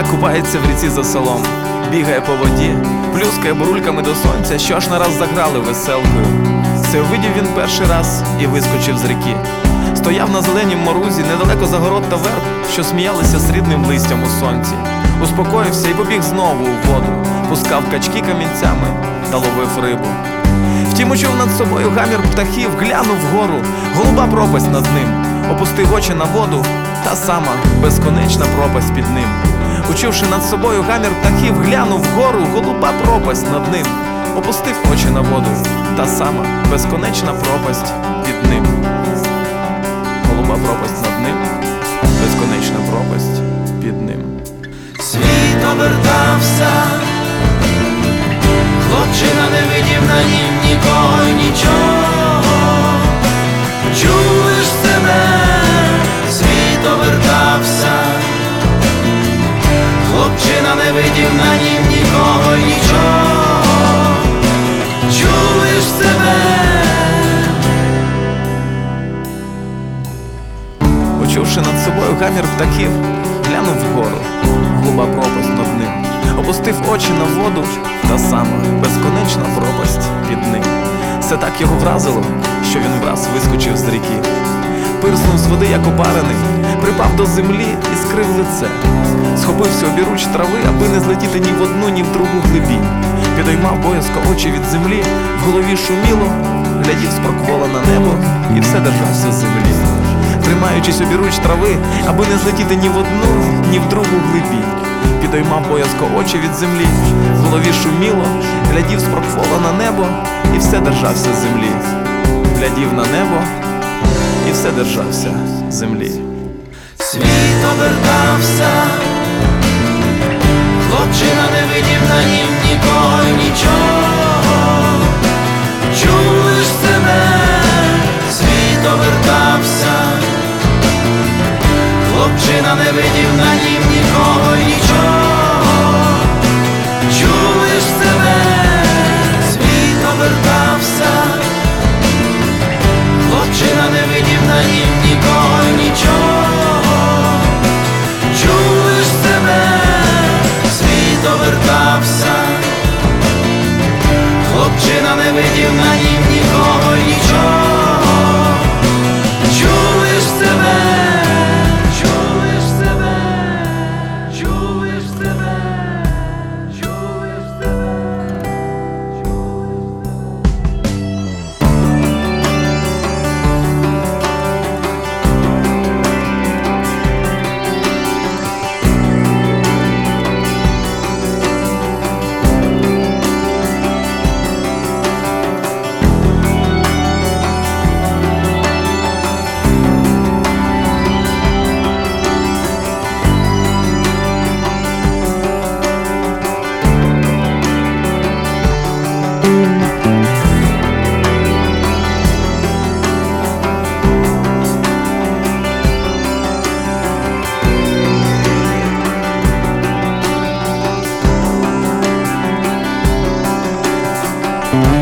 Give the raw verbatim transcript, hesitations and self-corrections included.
Ілля купається в ріці за селом, бігає по воді, плюскає бурульками до сонця, що ж нараз заграли веселкою. Це увидів він перший раз і вискочив з ріки. Стояв на зеленім морузі, недалеко за город та верб, що сміялися срібним листям у сонці. Успокоївся і побіг знову у воду, пускав качки камінцями та ловив рибу. Втім, учув над собою гамір птахів, глянув вгору, голуба пропасть над ним. Опустив очі на воду, та сама безконечна пропасть під ним. Учувши над собою гамір птахів, глянув вгору, голуба пропасть над ним. Опустив очі на воду, та сама безконечна пропасть під ним. Голуба пропасть над ним, безконечна пропасть під ним. Світ обертався, хлопчина не видів на нім нікого й нічого. Чуєш себе, світ обертався, хлопчина не видів на нім нікого й нічого. Чуєш себе. Почувши над собою гамір птахів, глянув вгору, голуба пропасть над ним. Опустив очі на воду, та сама безконечна пропасть під ним. Це так його вразило, що він враз вискочив з ріки. Пирснув з води, як опарений, припав до землі і скрив лице. Схопився обіруч трави, аби не злетіти ні в одну, ні в другу глибінь. Підіймав боязко очі від землі, в голові шуміло, глядів спроквола на небо і все держався з землі. Тримаючись обіруч трави, аби не злетіти ні в одну, ні в другу глибінь. Підіймав боязко очі від землі, в голові шуміло, глядів спроквола на небо і все держався з землі. Глядів на небо і все держався з землі. Світ обертався, хлопчина не видів на нім нікого й нічого. Чуєш себе, світ обертався, хлопчина не видів на нім нікого й нічого. Чуєш себе, світ обертався, хлопчина не видів на нім нікого й нічого. Чуєш себе, світ обертався, хлопчина не видів на нім нікого й нічого. Чуєш себе, чуєш себе, чуєш себе, чуєш себе, Thank